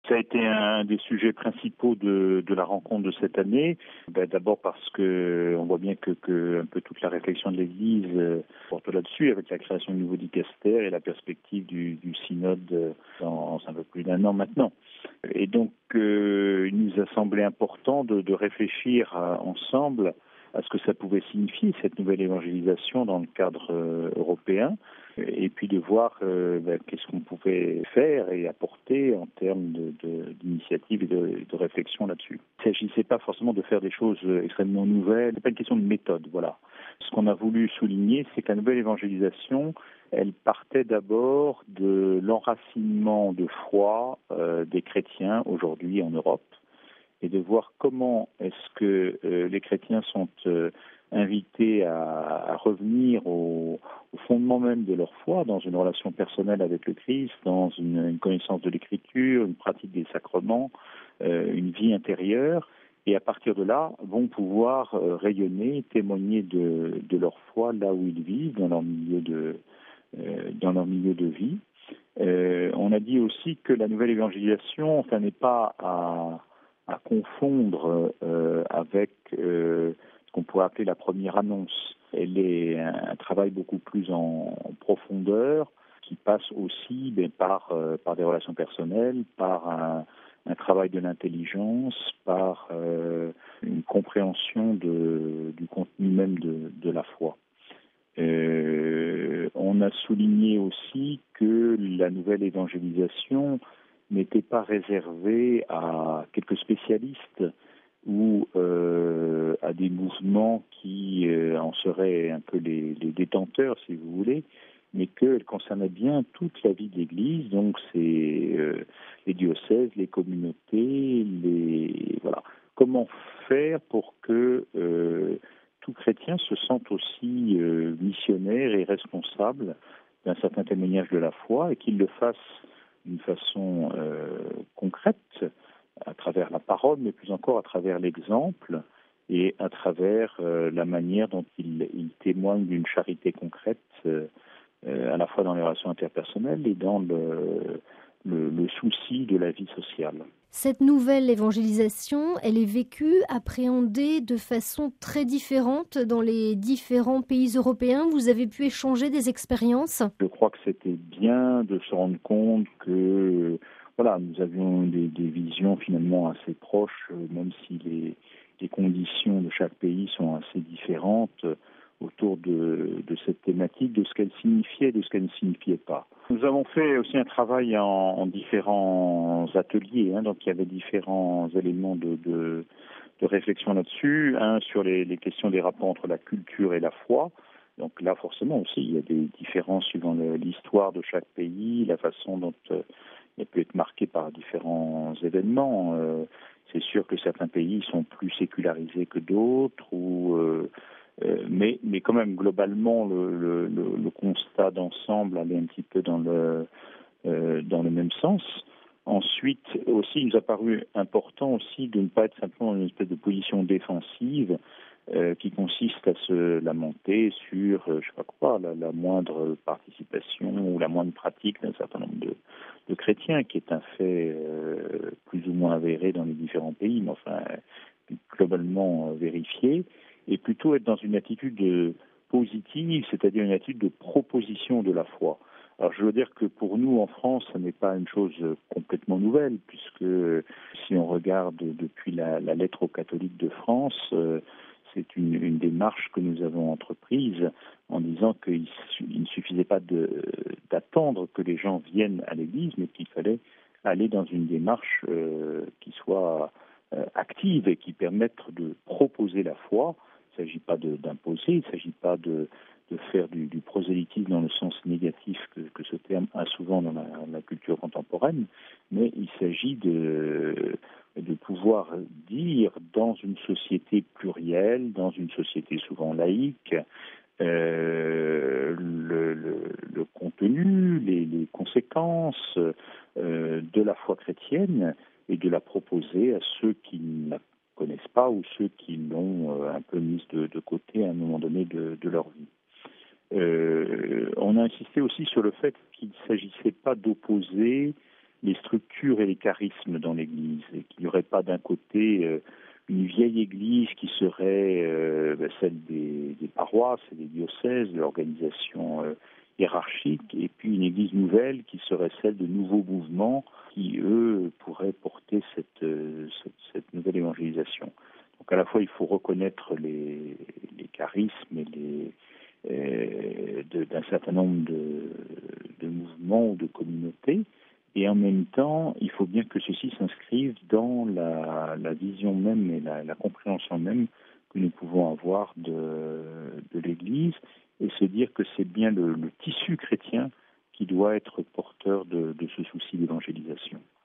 Ça a été un des sujets principaux de la rencontre de cette année. D'abord parce que on voit bien que un peu toute la réflexion de l'Église porte là-dessus, avec la création du nouveau dicaster et la perspective du synode dans un peu plus d'un an maintenant. Et donc, il nous a semblé important de réfléchir ensemble à ce que ça pouvait signifier, cette nouvelle évangélisation dans le cadre européen, et puis de voir qu'est-ce qu'on pouvait faire et apporter en termes d'initiative et de réflexion là-dessus. Il ne s'agissait pas forcément de faire des choses extrêmement nouvelles, c'est pas une question de méthode, voilà. Ce qu'on a voulu souligner, c'est que la nouvelle évangélisation, elle partait d'abord de l'enracinement de foi des chrétiens aujourd'hui en Europe, et de voir comment est-ce que les chrétiens sont invités à revenir au fondement même de leur foi, dans une relation personnelle avec le Christ, dans une connaissance de l'Écriture, une pratique des sacrements, une vie intérieure, et à partir de là, vont pouvoir rayonner, témoigner de leur foi là où ils vivent, dans leur milieu de vie. On a dit aussi que la nouvelle évangélisation, n'est pas à confondre avec ce qu'on pourrait appeler la première annonce. Elle est un travail beaucoup plus en profondeur, qui passe aussi par des relations personnelles, par un travail de l'intelligence, par une compréhension du contenu même de la foi. On a souligné aussi que la nouvelle évangélisation n'était pas réservée à quelques spécialistes ou à des mouvements qui en seraient un peu les détenteurs, si vous voulez, mais qu'elle concernait bien toute la vie de l'Église, donc c'est les diocèses, les communautés, voilà. Comment faire pour que tout chrétien se sente aussi missionnaire et responsable d'un certain témoignage de la foi, et qu'il le fasse d'une façon concrète, à travers la parole, mais plus encore à travers l'exemple et à travers la manière dont il témoigne d'une charité concrète, à la fois dans les relations interpersonnelles et dans le souci de la vie sociale. Cette nouvelle évangélisation, elle est vécue, appréhendée de façon très différente dans les différents pays européens. Vous avez pu échanger des expériences ? Je crois que c'était bien de se rendre compte que nous avions des visions finalement assez proches, même si les conditions de chaque pays sont assez différentes autour de cette thématique, de ce qu'elle signifiait et de ce qu'elle ne signifiait pas. Nous avons fait aussi un travail en différents ateliers, donc il y avait différents éléments de réflexion là-dessus. Un sur les questions des rapports entre la culture et la foi. Donc là, forcément aussi, il y a des différences suivant l'histoire de chaque pays, la façon dont il peut être marqué par différents événements. C'est sûr que certains pays sont plus sécularisés que d'autres, mais quand même, globalement, le constat d'ensemble allait un petit peu dans le même sens. Ensuite, aussi, il nous a paru important aussi de ne pas être simplement dans une espèce de position défensive qui consiste à se lamenter sur, la moindre participation ou la moindre pratique d'un certain nombre de chrétiens, qui est un fait plus ou moins avéré dans les différents pays, mais globalement vérifié, et plutôt être dans une attitude positive, c'est-à-dire une attitude de proposition de la foi. Alors je veux dire que pour nous en France, ce n'est pas une chose complètement nouvelle, puisque si on regarde depuis la lettre aux catholiques de France, c'est une démarche que nous avons entreprise en disant qu'il ne suffisait pas d'attendre que les gens viennent à l'Église, mais qu'il fallait aller dans une démarche qui soit active et qui permette de proposer la foi. Il ne s'agit pas d'imposer, il ne s'agit pas de faire du prosélytisme dans le sens négatif que ce terme a souvent dans la culture contemporaine, mais il s'agit de pouvoir dire dans une société plurielle, dans une société souvent laïque, le contenu, les conséquences de la foi chrétienne, et de la proposer à ceux qui ne la connaissent pas ou ceux qui l'ont un peu mise de côté à un moment donné de leur vie. On a insisté aussi sur le fait qu'il ne s'agissait pas d'opposer les structures et les charismes dans l'Église, et qu'il n'y aurait pas d'un côté une vieille Église qui serait celle des paroisses et des diocèses, de l'organisation hiérarchique, et puis une Église nouvelle qui serait celle de nouveaux mouvements qui, eux, pourraient porter cette nouvelle évangélisation. Donc à la fois, il faut reconnaître les charismes et d'un certain nombre de mouvements ou de communautés, et en même temps, il faut bien que ceci s'inscrive dans la vision même et la compréhension même que nous pouvons avoir de l'Église, et se dire que c'est bien le tissu chrétien qui doit être porteur de ce souci d'évangélisation.